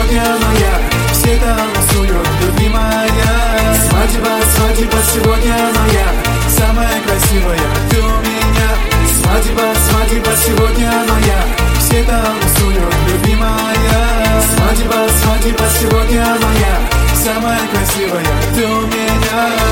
сегодня моя, все танцуют, любимая. Свадьба, свадьба сегодня моя, самая красивая ты у меня. Свадьба, свадьба сегодня моя, все танцуют, любимая. Свадьба, свадьба сегодня моя, самая красивая ты у меня.